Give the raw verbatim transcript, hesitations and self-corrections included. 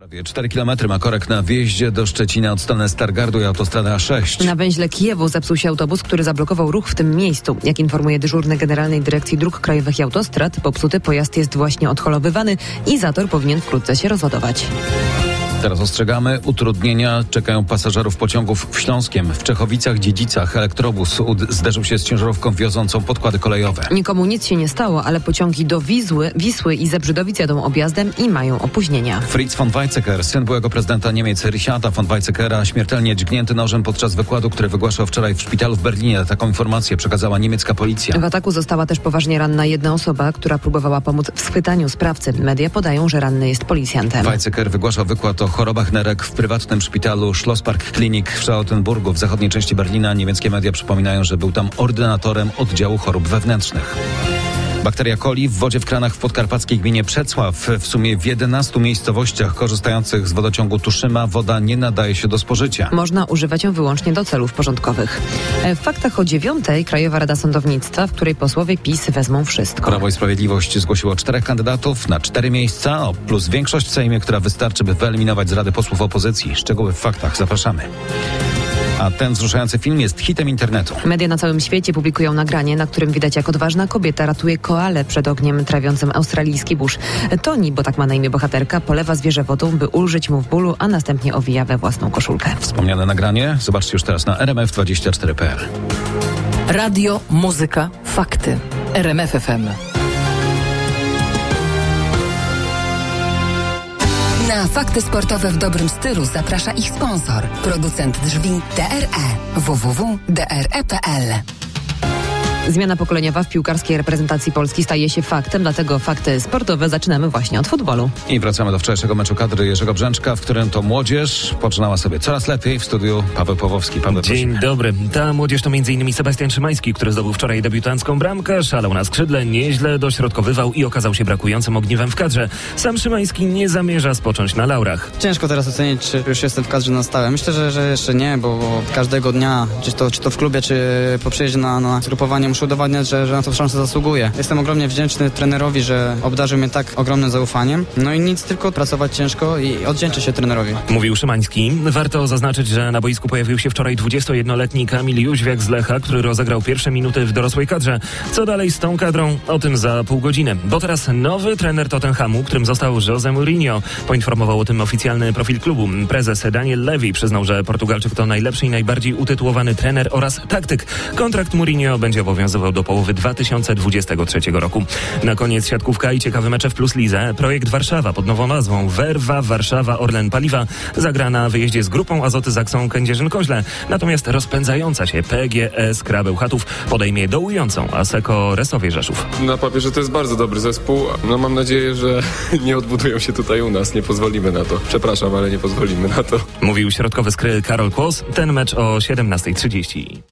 Prawie cztery kilometry ma korek na wjeździe do Szczecina od strony Stargardu i autostrada A sześć. Na węźle Kijewu zepsuł się autobus, który zablokował ruch w tym miejscu. Jak informuje dyżurny Generalnej Dyrekcji Dróg Krajowych i Autostrad, popsuty pojazd jest właśnie odholowywany i zator powinien wkrótce się rozładować. Teraz ostrzegamy, utrudnienia czekają pasażerów pociągów w Śląskiem. W Czechowicach-Dziedzicach elektrobus ud- zderzył się z ciężarówką wiozącą podkłady kolejowe. Nikomu nic się nie stało, ale pociągi do Wizły, Wisły i Zebrzydowic jadą objazdem i mają opóźnienia. Fritz von Weizsäcker, syn byłego prezydenta Niemiec Richarda von Weizsäckera, śmiertelnie dźgnięty nożem podczas wykładu, który wygłaszał wczoraj w szpitalu w Berlinie. Taką informację przekazała niemiecka policja. W ataku została też poważnie ranna jedna osoba, która próbowała pomóc w schwytaniu sprawcy. Media podają, że ranny jest policjantem. Weizsäcker wygłaszał wykład o chorobach nerek w prywatnym szpitalu Schlosspark Klinik w Charlottenburgu w zachodniej części Berlina. Niemieckie media przypominają, że był tam ordynatorem oddziału chorób wewnętrznych. Bakteria coli w wodzie w kranach w podkarpackiej gminie Przecław. W sumie w jedenastu miejscowościach korzystających z wodociągu Tuszyma woda nie nadaje się do spożycia. Można używać ją wyłącznie do celów porządkowych. W faktach o dziewiątej Krajowa Rada Sądownictwa, w której posłowie PiS wezmą wszystko. Prawo i Sprawiedliwość zgłosiło czterech kandydatów na cztery miejsca, o plus większość w Sejmie, która wystarczy, by wyeliminować z Rady posłów opozycji. Szczegóły w faktach, zapraszamy. A ten wzruszający film jest hitem internetu. Media na całym świecie publikują nagranie, na którym widać, jak odważna kobieta ratuje koalę przed ogniem trawiącym australijski burz. Toni, bo tak ma na imię bohaterka, polewa zwierzę wodą, by ulżyć mu w bólu, a następnie owija we własną koszulkę. Wspomniane nagranie zobaczcie już teraz na r m f dwadzieścia cztery kropka p l. Radio, muzyka, fakty. R M F F M. Na fakty sportowe w dobrym stylu zaprasza ich sponsor, producent drzwi D R E w w w kropka d r e kropka p l. Zmiana pokoleniowa w piłkarskiej reprezentacji Polski staje się faktem, dlatego fakty sportowe zaczynamy właśnie od futbolu. I wracamy do wczorajszego meczu kadry Jerzego Brzęczka, w którym to młodzież poczynała sobie coraz lepiej. W studiu Paweł Pawłowski. Paweł, Dzień prosimy. dobry. Ta młodzież to między innymi Sebastian Szymański, który zdobył wczoraj debiutancką bramkę, szalał na skrzydle, nieźle dośrodkowywał i okazał się brakującym ogniwem w kadrze. Sam Szymański nie zamierza spocząć na laurach. Ciężko teraz ocenić, czy już jestem w kadrze na stałe. Myślę, że, że jeszcze nie, bo, bo każdego dnia, czy to, czy to w klubie, czy po przyjeździe na, na zgrupowanie, muszę udowadniać, że, że na to szansę zasługuję. Jestem ogromnie wdzięczny trenerowi, że obdarzył mnie tak ogromnym zaufaniem. No i nic, tylko pracować ciężko i odwdzięczę się trenerowi. Mówił Szymański. Warto zaznaczyć, że na boisku pojawił się wczoraj dwudziestojednoletni Kamil Jóźwiak z Lecha, który rozegrał pierwsze minuty w dorosłej kadrze. Co dalej z tą kadrą? O tym za pół godziny. Bo teraz nowy trener Tottenhamu, którym został Jose Mourinho. Poinformował o tym oficjalny profil klubu. Prezes Daniel Levy przyznał, że Portugalczyk to najlepszy i najbardziej utytułowany trener oraz taktyk. Kontrakt Mourinho będzie obowiązywał do połowy dwa tysiące dwudziestego trzeciego roku. Na koniec siatkówka i ciekawe mecze w Plus Lidze. Projekt Warszawa pod nową nazwą Werwa Warszawa Orlen Paliwa zagra na wyjeździe z grupą Azoty Zaksą Kędzierzyn-Koźle. Natomiast rozpędzająca się P G S Krabeł Chatów podejmie dołującą Asseco Resowie Rzeszów. Na papierze to jest bardzo dobry zespół. No mam nadzieję, że nie odbudują się tutaj u nas. Nie pozwolimy na to. Przepraszam, ale nie pozwolimy na to. Mówił środkowy skry Karol Kłos. Ten mecz o siedemnasta trzydzieści.